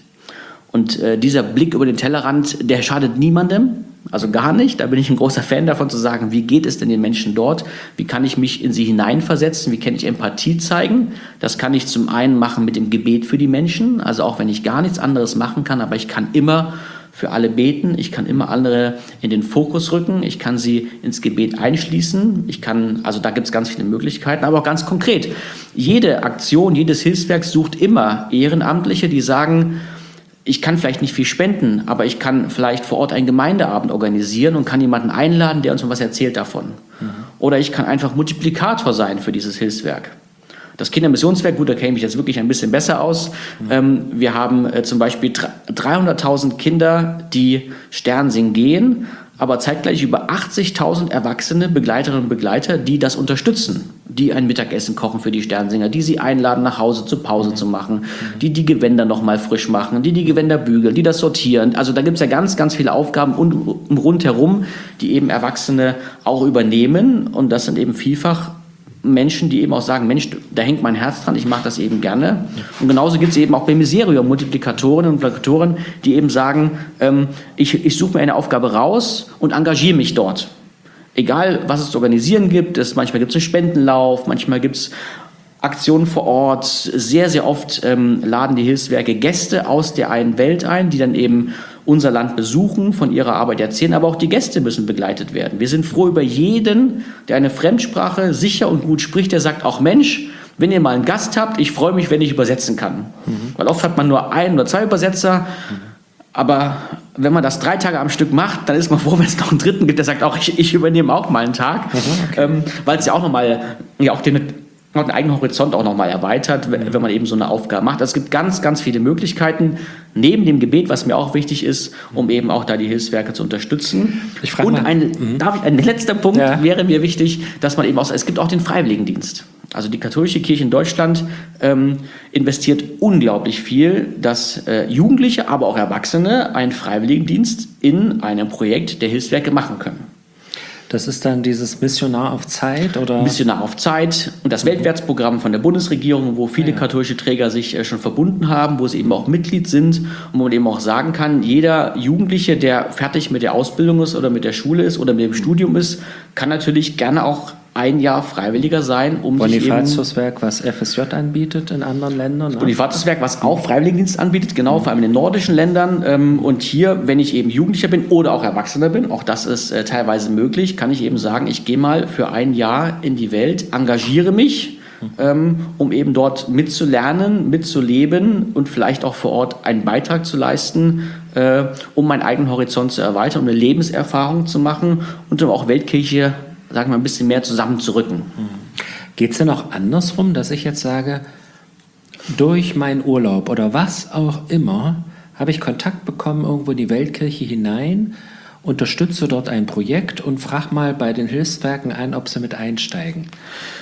Und äh, dieser Blick über den Tellerrand, der schadet niemandem, also gar nicht. Da bin ich ein großer Fan davon zu sagen, wie geht es denn den Menschen dort? Wie kann ich mich in sie hineinversetzen? Wie kann ich Empathie zeigen? Das kann ich zum einen machen mit dem Gebet für die Menschen, also auch wenn ich gar nichts anderes machen kann, aber ich kann immer für alle beten, ich kann immer andere in den Fokus rücken, ich kann sie ins Gebet einschließen, ich kann, also da gibt es ganz viele Möglichkeiten, aber auch ganz konkret. Jede Aktion, jedes Hilfswerk sucht immer Ehrenamtliche, die sagen, ich kann vielleicht nicht viel spenden, aber ich kann vielleicht vor Ort einen Gemeindeabend organisieren und kann jemanden einladen, der uns mal was erzählt davon. Mhm. Oder ich kann einfach Multiplikator sein für dieses Hilfswerk. Das Kindermissionswerk, gut, da kenne ich mich jetzt wirklich ein bisschen besser aus. Mhm. Ähm, wir haben äh, zum Beispiel dreihunderttausend Kinder, die Sternsingen gehen, aber zeitgleich über achtzigtausend erwachsene Begleiterinnen und Begleiter, die das unterstützen, die ein Mittagessen kochen für die Sternsinger, die sie einladen, nach Hause zur Pause mhm. zu machen, die die Gewänder nochmal frisch machen, die die Gewänder bügeln, die das sortieren. Also da gibt es ja ganz, ganz viele Aufgaben und, rundherum, die eben Erwachsene auch übernehmen. Und das sind eben vielfach Menschen, die eben auch sagen, Mensch, da hängt mein Herz dran, ich mache das eben gerne. Und genauso gibt es eben auch bei Miserio Multiplikatorinnen und Multiplikatoren, die eben sagen, ähm, ich, ich suche mir eine Aufgabe raus und engagiere mich dort. Egal, was es zu organisieren gibt, es, manchmal gibt es einen Spendenlauf, manchmal gibt es Aktionen vor Ort. Sehr, sehr oft ähm, laden die Hilfswerke Gäste aus der einen Welt ein, die dann eben unser Land besuchen, von ihrer Arbeit erzählen, aber auch die Gäste müssen begleitet werden. Wir sind froh über jeden, der eine Fremdsprache sicher und gut spricht, der sagt auch, Mensch, wenn ihr mal einen Gast habt, ich freue mich, wenn ich übersetzen kann. Mhm. Weil oft hat man nur einen oder zwei Übersetzer, mhm. Aber wenn man das drei Tage am Stück macht, dann ist man froh, wenn es noch einen dritten gibt, der sagt auch, ich, ich übernehme auch mal einen Tag, mhm, okay. ähm, weil es ja auch nochmal, ja auch den, den eigenen Horizont auch nochmal erweitert, wenn, wenn man eben so eine Aufgabe macht. Also es gibt ganz, ganz viele Möglichkeiten, neben dem Gebet, was mir auch wichtig ist, um eben auch da die Hilfswerke zu unterstützen. Ich frage Und ein, mhm. darf ich, ein letzter Punkt ja. wäre mir wichtig, dass man eben auch, es gibt auch den Freiwilligendienst. Also die katholische Kirche in Deutschland ähm, investiert unglaublich viel, dass äh, Jugendliche, aber auch Erwachsene einen Freiwilligendienst in einem Projekt der Hilfswerke machen können.
Das ist dann dieses Missionar auf Zeit, oder?
Missionar auf Zeit und das Weltwärtsprogramm von der Bundesregierung, wo viele ja. katholische Träger sich äh, schon verbunden haben, wo sie eben auch Mitglied sind und wo man eben auch sagen kann, jeder Jugendliche, der fertig mit der Ausbildung ist oder mit der Schule ist oder mit dem Studium ist, kann natürlich gerne auch ein Jahr Freiwilliger sein, um
Bonifatiuswerk, was F S J anbietet in anderen Ländern. Ne?
Bonifatiuswerk, was auch Freiwilligendienst anbietet, genau, vor allem in den nordischen Ländern. Und hier, wenn ich eben Jugendlicher bin oder auch Erwachsener bin, auch das ist äh, teilweise möglich, kann ich eben sagen, ich gehe mal für ein Jahr in die Welt, engagiere mich, ähm, um eben dort mitzulernen, mitzuleben und vielleicht auch vor Ort einen Beitrag zu leisten, äh, um meinen eigenen Horizont zu erweitern, um eine Lebenserfahrung zu machen und um auch Weltkirche, sagen wir, ein bisschen mehr zusammenzurücken.
Geht es denn auch andersrum, dass ich jetzt sage, durch meinen Urlaub oder was auch immer, habe ich Kontakt bekommen irgendwo in die Weltkirche hinein, unterstütze dort ein Projekt und frage mal bei den Hilfswerken ein, ob sie mit einsteigen?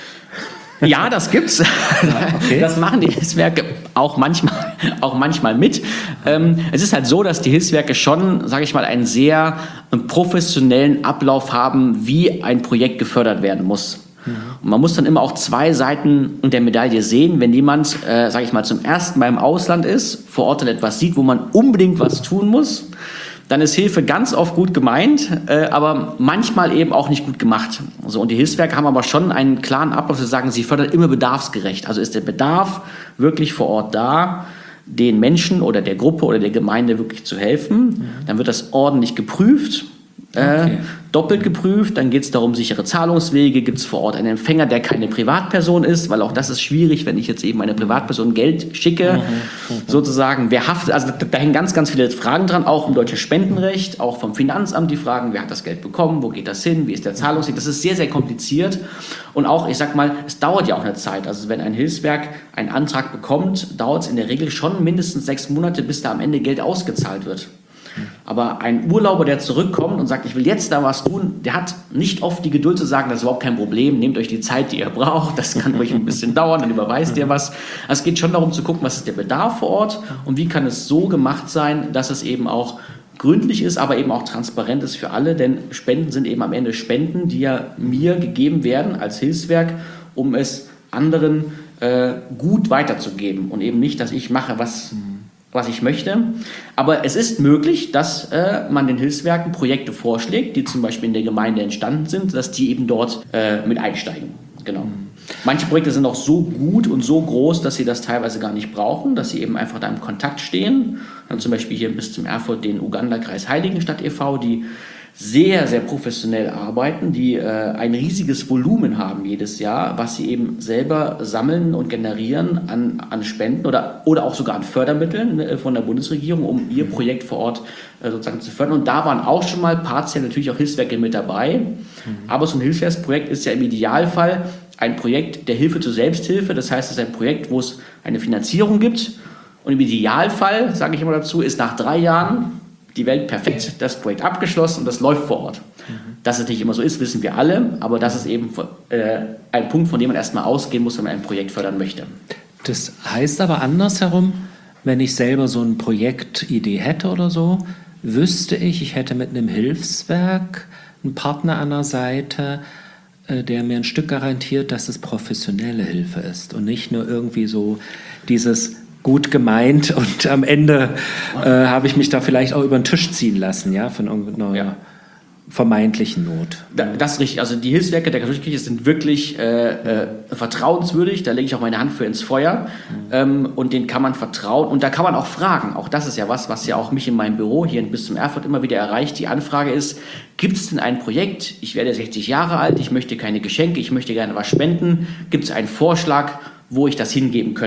Ja, das gibt's. Ja, okay. Das machen die Hilfswerke auch manchmal, auch manchmal mit. Ähm, es ist halt so, dass die Hilfswerke schon, sage ich mal, einen sehr professionellen Ablauf haben, wie ein Projekt gefördert werden muss. Mhm. Und man muss dann immer auch zwei Seiten der Medaille sehen. Wenn jemand, äh, sage ich mal, zum ersten Mal im Ausland ist, vor Ort dann etwas sieht, wo man unbedingt was tun muss, dann ist Hilfe ganz oft gut gemeint, äh, aber manchmal eben auch nicht gut gemacht. So, und die Hilfswerke haben aber schon einen klaren Ablauf, sie sagen, sie fördern immer bedarfsgerecht. Also ist der Bedarf wirklich vor Ort da, den Menschen oder der Gruppe oder der Gemeinde wirklich zu helfen. Mhm. Dann wird das ordentlich geprüft. Äh, okay. Doppelt geprüft, dann geht es darum, sichere Zahlungswege, gibt es vor Ort einen Empfänger, der keine Privatperson ist, weil auch das ist schwierig, wenn ich jetzt eben eine Privatperson Geld schicke, mhm. Mhm. sozusagen, wer haftet, also da, da hängen ganz, ganz viele Fragen dran, auch im deutschen Spendenrecht, auch vom Finanzamt die Fragen, wer hat das Geld bekommen, wo geht das hin, wie ist der Zahlungsweg, das ist sehr, sehr kompliziert und auch, ich sag mal, es dauert ja auch eine Zeit, also wenn ein Hilfswerk einen Antrag bekommt, dauert es in der Regel schon mindestens sechs Monate, bis da am Ende Geld ausgezahlt wird. Aber ein Urlauber, der zurückkommt und sagt, ich will jetzt da was tun, der hat nicht oft die Geduld zu sagen, das ist überhaupt kein Problem, nehmt euch die Zeit, die ihr braucht, das kann ruhig ein bisschen dauern, dann überweist ihr was. Also es geht schon darum zu gucken, was ist der Bedarf vor Ort und wie kann es so gemacht sein, dass es eben auch gründlich ist, aber eben auch transparent ist für alle, denn Spenden sind eben am Ende Spenden, die ja mir gegeben werden als Hilfswerk, um es anderen äh, gut weiterzugeben und eben nicht, dass ich mache, was... was ich möchte. Aber es ist möglich, dass äh, man den Hilfswerken Projekte vorschlägt, die zum Beispiel in der Gemeinde entstanden sind, dass die eben dort äh, mit einsteigen. Genau. Mhm. Manche Projekte sind auch so gut und so groß, dass sie das teilweise gar nicht brauchen, dass sie eben einfach da im Kontakt stehen. Dann zum Beispiel hier bis zum Erfurt den Uganda-Kreis Heiligenstadt e V, die sehr, sehr professionell arbeiten, die äh, ein riesiges Volumen haben jedes Jahr, was sie eben selber sammeln und generieren an, an Spenden oder, oder auch sogar an Fördermitteln äh, von der Bundesregierung, um ihr Projekt vor Ort äh, sozusagen zu fördern. Und da waren auch schon mal partiell natürlich auch Hilfswerke mit dabei. Mhm. Aber so ein Hilfswerksprojekt ist ja im Idealfall ein Projekt der Hilfe zur Selbsthilfe. Das heißt, es ist ein Projekt, wo es eine Finanzierung gibt. Und im Idealfall, sage ich immer dazu, ist nach drei Jahren die Welt perfekt, das Projekt abgeschlossen und das läuft vor Ort. Mhm. Dass es nicht immer so ist, wissen wir alle, aber das ist eben äh, ein Punkt, von dem man erstmal ausgehen muss, wenn man ein Projekt fördern möchte.
Das heißt aber andersherum, wenn ich selber so eine Projektidee hätte oder so, wüsste ich, ich hätte mit einem Hilfswerk einen Partner an der Seite, äh, der mir ein Stück garantiert, dass es professionelle Hilfe ist und nicht nur irgendwie so dieses gut gemeint und am Ende äh, habe ich mich da vielleicht auch über den Tisch ziehen lassen, ja, von irgendeiner ja. vermeintlichen Not.
Das ist richtig. Also die Hilfswerke der katholischen Kirche sind wirklich äh, äh, vertrauenswürdig. Da lege ich auch meine Hand für ins Feuer. Mhm. Ähm, und denen kann man vertrauen. Und da kann man auch fragen. Auch das ist ja was, was ja auch mich in meinem Büro hier in Bistum Erfurt immer wieder erreicht. Die Anfrage ist, gibt es denn ein Projekt? Ich werde sechzig Jahre alt, ich möchte keine Geschenke, ich möchte gerne was spenden. Gibt es einen Vorschlag, wo ich das hingeben könnte?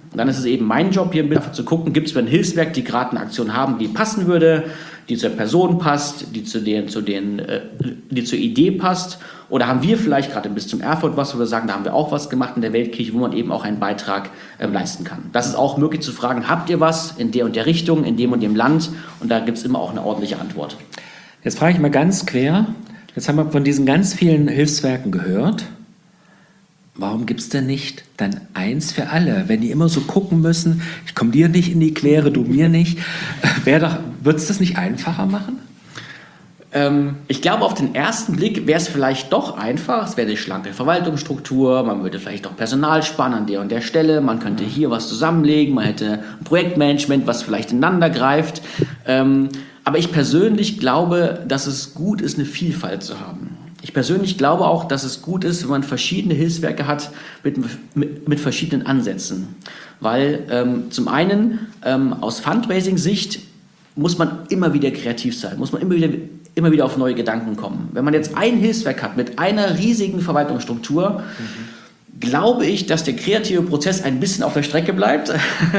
Und dann ist es eben mein Job, hier dafür zu gucken, gibt es ein Hilfswerk, die gerade eine Aktion haben, die passen würde, die zur Person passt, die, zu den, zu den, äh, die zur Idee passt. Oder haben wir vielleicht gerade im Bistum Erfurt was, wo wir sagen, da haben wir auch was gemacht in der Weltkirche, wo man eben auch einen Beitrag äh, leisten kann. Das ist auch möglich zu fragen, habt ihr was in der und der Richtung, in dem und dem Land? Und da gibt es immer auch eine ordentliche Antwort.
Jetzt frage ich mal ganz quer, jetzt haben wir von diesen ganz vielen Hilfswerken gehört. Warum gibt es denn nicht dann eins für alle? Wenn die immer so gucken müssen, ich komme dir nicht in die Quere, du mir nicht, wird es das nicht einfacher machen?
Ähm, ich glaube, auf den ersten Blick wäre es vielleicht doch einfach. Es wäre eine schlanke Verwaltungsstruktur, man würde vielleicht auch Personal sparen an der und der Stelle, man könnte hier was zusammenlegen, man hätte ein Projektmanagement, was vielleicht ineinander greift. Ähm, aber ich persönlich glaube, dass es gut ist, eine Vielfalt zu haben. Ich persönlich glaube auch, dass es gut ist, wenn man verschiedene Hilfswerke hat mit, mit, mit verschiedenen Ansätzen. Weil ähm, zum einen ähm, aus Fundraising-Sicht muss man immer wieder kreativ sein, muss man immer wieder, immer wieder auf neue Gedanken kommen. Wenn man jetzt ein Hilfswerk hat mit einer riesigen Verwaltungsstruktur, mhm. glaube ich, dass der kreative Prozess ein bisschen auf der Strecke bleibt.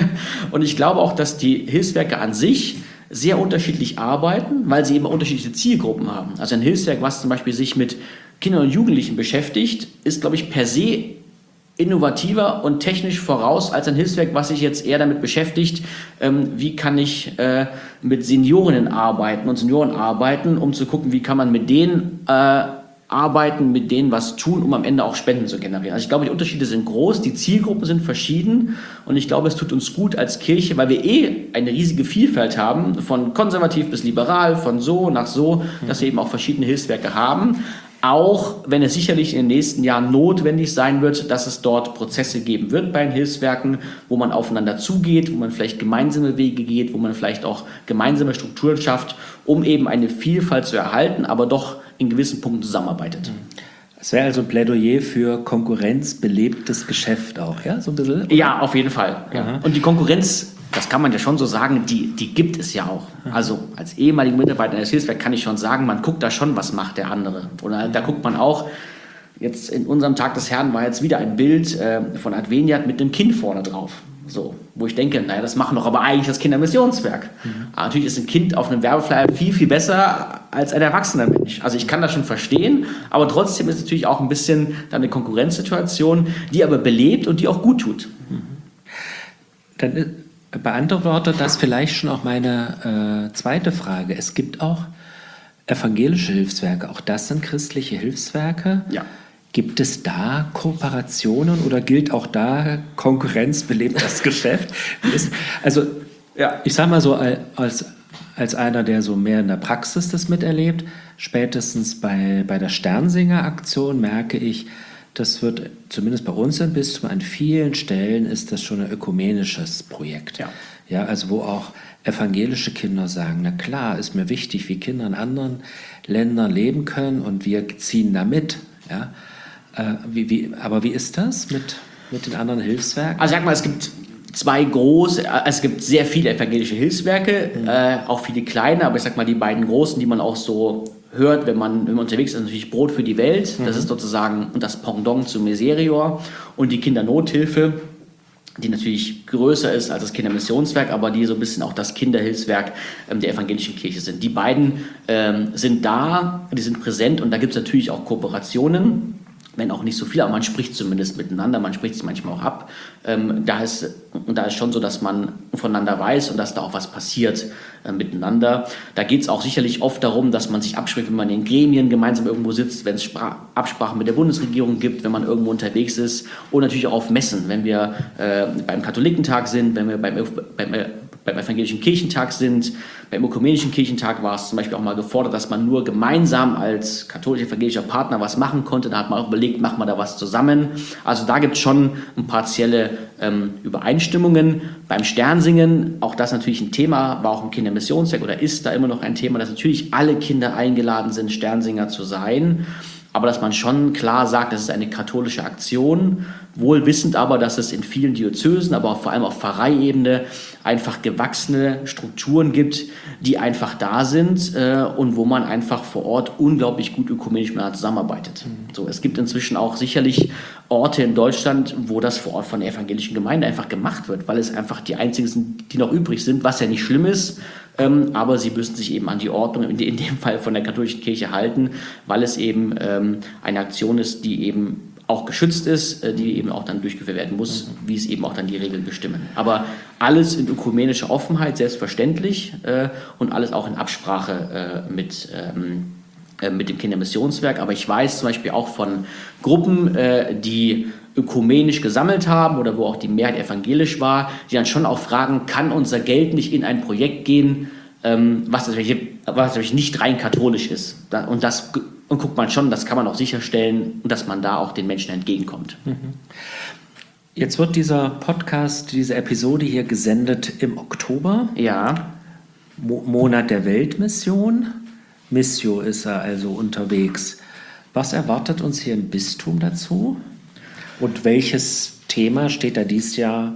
Und ich glaube auch, dass die Hilfswerke an sich sehr unterschiedlich arbeiten, weil sie eben unterschiedliche Zielgruppen haben. Also ein Hilfswerk, was zum Beispiel sich mit Kindern und Jugendlichen beschäftigt, ist, glaube ich, per se innovativer und technisch voraus als ein Hilfswerk, was sich jetzt eher damit beschäftigt, ähm, wie kann ich äh, mit Seniorinnen arbeiten und Senioren arbeiten, um zu gucken, wie kann man mit denen äh, arbeiten, mit denen was tun, um am Ende auch Spenden zu generieren. Also ich glaube, die Unterschiede sind groß, die Zielgruppen sind verschieden und ich glaube, es tut uns gut als Kirche, weil wir eh eine riesige Vielfalt haben, von konservativ bis liberal, von so nach so, dass wir eben auch verschiedene Hilfswerke haben. Auch wenn es sicherlich in den nächsten Jahren notwendig sein wird, dass es dort Prozesse geben wird bei den Hilfswerken, wo man aufeinander zugeht, wo man vielleicht gemeinsame Wege geht, wo man vielleicht auch gemeinsame Strukturen schafft, um eben eine Vielfalt zu erhalten, aber doch in gewissen Punkten zusammenarbeitet.
Das wäre also ein Plädoyer für konkurrenzbelebtes Geschäft auch, ja? So ein bisschen? Oder?
Ja, auf jeden Fall. Ja. Und die Konkurrenz, das kann man ja schon so sagen, die, die gibt es ja auch. Also als ehemaliger Mitarbeiter eines Hilfswerks kann ich schon sagen, man guckt da schon, was macht der andere. Oder da guckt man auch, jetzt in unserem Tag des Herrn war jetzt wieder ein Bild äh, von Adveniat mit einem Kind vorne drauf. So, wo ich denke, naja, das machen doch aber eigentlich das Kindermissionswerk. Mhm. Aber natürlich ist ein Kind auf einem Werbeflyer viel, viel besser als ein erwachsener Mensch. Also ich kann das schon verstehen, aber trotzdem ist es natürlich auch ein bisschen eine Konkurrenzsituation, die aber belebt und die auch gut tut.
Mhm. Dann beantwortet das vielleicht schon auch meine äh, zweite Frage. Es gibt auch evangelische Hilfswerke, auch das sind christliche Hilfswerke.
Ja.
Gibt es da Kooperationen oder gilt auch da Konkurrenz belebt das Geschäft? Ist, also ja. Ich sage mal so, als, als einer, der so mehr in der Praxis das miterlebt, spätestens bei, bei der Sternsinger-Aktion merke ich, das wird zumindest bei uns im Bistum an vielen Stellen ist das schon ein ökumenisches Projekt. Ja. Ja, also wo auch evangelische Kinder sagen, na klar, ist mir wichtig, wie Kinder in anderen Ländern leben können und wir ziehen da mit. Ja. Äh, wie, wie, aber wie ist das mit, mit den anderen Hilfswerken?
Also sag mal, es gibt zwei große, es gibt sehr viele evangelische Hilfswerke, mhm. äh, auch viele kleine, aber ich sag mal die beiden großen, die man auch so hört, wenn man, wenn man unterwegs ist, natürlich Brot für die Welt, mhm. das ist sozusagen das Pendant zu Miserior und die Kindernothilfe, die natürlich größer ist als das Kindermissionswerk, aber die so ein bisschen auch das Kinderhilfswerk ähm, der evangelischen Kirche sind. Die beiden ähm, sind da, die sind präsent und da gibt es natürlich auch Kooperationen, wenn auch nicht so viel, aber man spricht zumindest miteinander, man spricht es manchmal auch ab. Ähm, da ist, und da ist schon so, dass man voneinander weiß und dass da auch was passiert äh, miteinander. Da geht es auch sicherlich oft darum, dass man sich abspricht, wenn man in Gremien gemeinsam irgendwo sitzt, wenn es Spra- Absprachen mit der Bundesregierung gibt, wenn man irgendwo unterwegs ist und natürlich auch auf Messen, wenn wir äh, beim Katholikentag sind, wenn wir beim, beim, beim Evangelischen Kirchentag sind. Beim Ökumenischen Kirchentag war es zum Beispiel auch mal gefordert, dass man nur gemeinsam als katholisch-evangelischer Partner was machen konnte. Da hat man auch überlegt, machen wir da was zusammen. Also da gibt es schon ein partielle ähm, Übereinstimmungen. Beim Sternsingen, auch das natürlich ein Thema, war auch im Kindermissionswerk oder ist da immer noch ein Thema, dass natürlich alle Kinder eingeladen sind, Sternsinger zu sein. aber dass man schon klar sagt, das ist eine katholische Aktion, wohl wissend aber, dass es in vielen Diözesen, aber auch vor allem auf Pfarreiebene einfach gewachsene Strukturen gibt, die einfach da sind äh, und wo man einfach vor Ort unglaublich gut ökumenisch miteinander zusammenarbeitet. Mhm. So, es gibt inzwischen auch sicherlich Orte in Deutschland, wo das vor Ort von der evangelischen Gemeinde einfach gemacht wird, weil es einfach die einzigen sind, die noch übrig sind, was ja nicht schlimm ist, ähm, aber sie müssen sich eben an die Ordnung, in, de, in dem Fall von der katholischen Kirche halten, weil es eben ähm, eine Aktion ist, die eben auch geschützt ist, die eben auch dann durchgeführt werden muss, mhm. wie es eben auch dann die Regeln bestimmen. Aber alles in ökumenischer Offenheit, selbstverständlich, äh, und alles auch in Absprache äh, mit, ähm, äh, mit dem Kindermissionswerk. Aber ich weiß zum Beispiel auch von Gruppen, äh, die ökumenisch gesammelt haben oder wo auch die Mehrheit evangelisch war, die dann schon auch fragen, kann unser Geld nicht in ein Projekt gehen, ähm, was, natürlich, was natürlich nicht rein katholisch ist. Und das Und guckt man schon, das kann man auch sicherstellen, dass man da auch den Menschen entgegenkommt.
Jetzt wird dieser Podcast, diese Episode hier gesendet im Oktober.
Ja.
Mo- Monat der Weltmission. Missio ist er also unterwegs. Was erwartet uns hier im Bistum dazu? Und welches Thema steht da dieses Jahr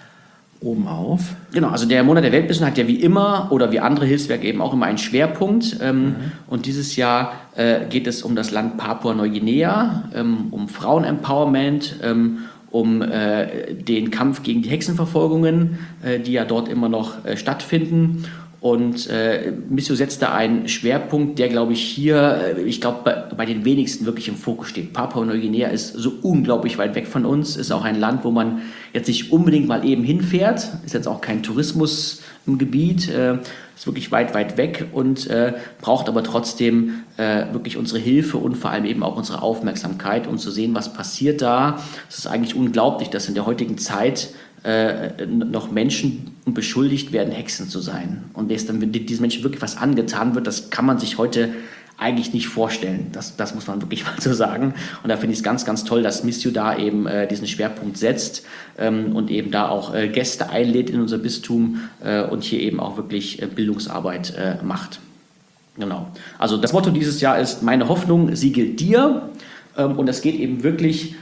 oben auf?
Genau, also der Monat der Weltmission hat ja wie immer oder wie andere Hilfswerke eben auch immer einen Schwerpunkt. Ähm, mhm. Und dieses Jahr äh, geht es um das Land Papua-Neuguinea, ähm, um Frauen-Empowerment, ähm, um äh, den Kampf gegen die Hexenverfolgungen, äh, die ja dort immer noch äh, stattfinden. Und äh, Missio setzt da einen Schwerpunkt, der, glaube ich, hier, äh, ich glaube, bei, bei den wenigsten wirklich im Fokus steht. Papua-Neuguinea ist so unglaublich weit weg von uns, ist auch ein Land, wo man jetzt nicht unbedingt mal eben hinfährt, ist jetzt auch kein Tourismus im Gebiet, äh, ist wirklich weit, weit weg und äh, braucht aber trotzdem äh, wirklich unsere Hilfe und vor allem eben auch unsere Aufmerksamkeit, um zu sehen, was passiert da. Es ist eigentlich unglaublich, dass in der heutigen Zeit Äh, noch Menschen beschuldigt werden, Hexen zu sein. Und dass dann diesen Menschen wirklich was angetan wird, das kann man sich heute eigentlich nicht vorstellen. Das, das muss man wirklich mal so sagen. Und da finde ich es ganz, ganz toll, dass Missio da eben äh, diesen Schwerpunkt setzt ähm, und eben da auch äh, Gäste einlädt in unser Bistum äh, und hier eben auch wirklich äh, Bildungsarbeit äh, macht. Genau. Also das Motto dieses Jahr ist: Meine Hoffnung, sie gilt dir. Ähm, und es geht eben wirklich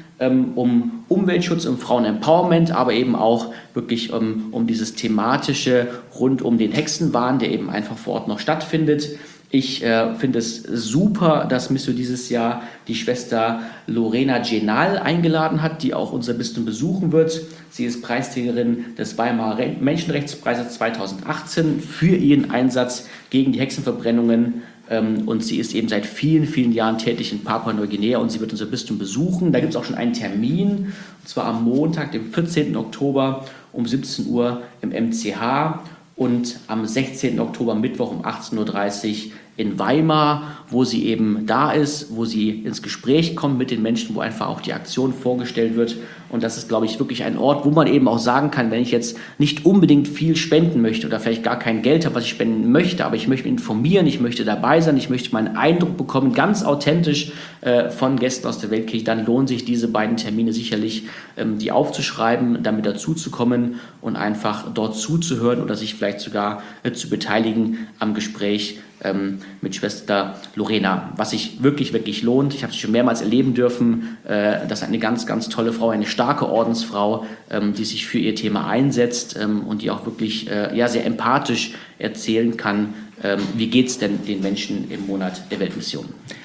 um Umweltschutz, um Frauen-Empowerment, aber eben auch wirklich um, um dieses Thematische rund um den Hexenwahn, der eben einfach vor Ort noch stattfindet. Ich äh, finde es super, dass Missio dieses Jahr die Schwester Lorena Genal eingeladen hat, die auch unser Bistum besuchen wird. Sie ist Preisträgerin des Weimarer Menschenrechtspreises zweitausendachtzehn für ihren Einsatz gegen die Hexenverbrennungen. Und sie ist eben seit vielen, vielen Jahren tätig in Papua-Neuguinea und sie wird unser Bistum besuchen. Da gibt es auch schon einen Termin, und zwar am Montag, dem vierzehnten Oktober um siebzehn Uhr im M C H und am sechzehnten Oktober, Mittwoch um achtzehn Uhr dreißig in Weimar, wo sie eben da ist, wo sie ins Gespräch kommt mit den Menschen, wo einfach auch die Aktion vorgestellt wird. Und das ist, glaube ich, wirklich ein Ort, wo man eben auch sagen kann, wenn ich jetzt nicht unbedingt viel spenden möchte oder vielleicht gar kein Geld habe, was ich spenden möchte, aber ich möchte mich informieren, ich möchte dabei sein, ich möchte meinen Eindruck bekommen, ganz authentisch äh, von Gästen aus der Weltkirche, dann lohnen sich diese beiden Termine sicherlich, ähm, die aufzuschreiben, damit dazuzukommen und einfach dort zuzuhören oder sich vielleicht sogar äh, zu beteiligen am Gespräch ähm, mit Schwester Lorena, was sich wirklich, wirklich lohnt. Ich habe sie schon mehrmals erleben dürfen. Äh, das ist eine ganz, ganz tolle Frau, eine starke Ordensfrau, ähm, die sich für ihr Thema einsetzt ähm, und die auch wirklich äh, ja, sehr empathisch erzählen kann, ähm, wie geht es denn den Menschen im Monat der Weltmission.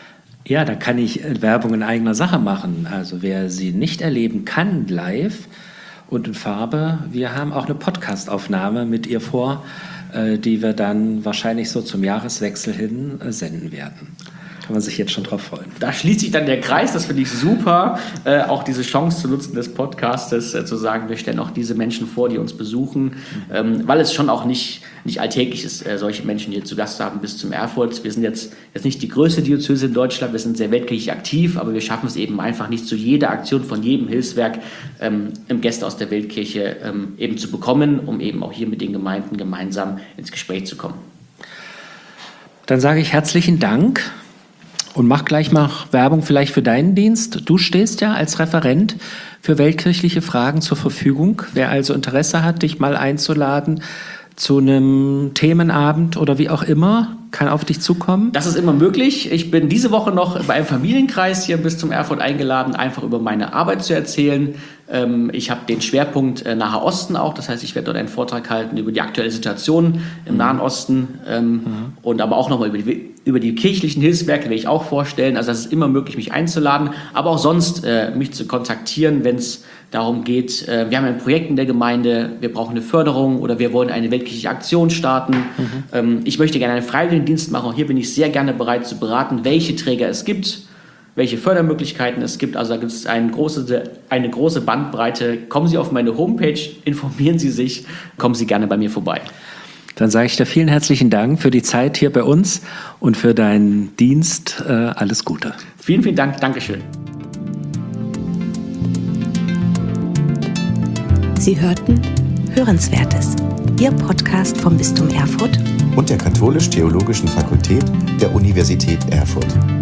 Ja, da kann ich Werbung in eigener Sache machen. Also wer sie nicht erleben kann live und in Farbe, wir haben auch eine Podcastaufnahme mit ihr vor, die wir dann wahrscheinlich so zum Jahreswechsel hin senden werden. Kann man sich jetzt schon drauf freuen.
Da schließt sich dann der Kreis, das finde ich super, äh, auch diese Chance zu nutzen des Podcastes, äh, zu sagen, wir stellen auch diese Menschen vor, die uns besuchen, ähm, weil es schon auch nicht, nicht alltäglich ist, äh, solche Menschen hier zu Gast zu haben bis zum Erfurt. Wir sind jetzt, jetzt nicht die größte Diözese in Deutschland, wir sind sehr weltkirchlich aktiv, aber wir schaffen es eben einfach nicht, zu jeder Aktion von jedem Hilfswerk ähm, Gäste aus der Weltkirche ähm, eben zu bekommen, um eben auch hier mit den Gemeinden gemeinsam ins Gespräch zu kommen.
Dann sage ich herzlichen Dank. Und mach gleich mal Werbung vielleicht für deinen Dienst. Du stehst ja als Referent für weltkirchliche Fragen zur Verfügung. Wer also Interesse hat, dich mal einzuladen zu einem Themenabend oder wie auch immer, kann auf dich zukommen?
Das ist immer möglich. Ich bin diese Woche noch bei einem Familienkreis hier bis zum Erfurt eingeladen, einfach über meine Arbeit zu erzählen. Ich habe den Schwerpunkt Naher Osten auch, das heißt, ich werde dort einen Vortrag halten über die aktuelle Situation im mhm. Nahen Osten ähm, mhm. und aber auch nochmal über die, über die kirchlichen Hilfswerke werde ich auch vorstellen. Also es ist immer möglich, mich einzuladen, aber auch sonst äh, mich zu kontaktieren, wenn es darum geht, äh, wir haben ein Projekt in der Gemeinde, wir brauchen eine Förderung oder wir wollen eine weltkirchliche Aktion starten. Mhm. Ähm, ich möchte gerne einen Freiwilligendienst machen, auch hier bin ich sehr gerne bereit zu beraten, welche Träger es gibt, welche Fördermöglichkeiten es gibt. Also da gibt es eine große, eine große Bandbreite. Kommen Sie auf meine Homepage, informieren Sie sich, kommen Sie gerne bei mir vorbei.
Dann sage ich dir vielen herzlichen Dank für die Zeit hier bei uns und für deinen Dienst. Äh, alles Gute.
Vielen, vielen Dank. Dankeschön.
Sie hörten Hörenswertes, Ihr Podcast vom Bistum Erfurt
und der Katholisch-Theologischen Fakultät der Universität Erfurt.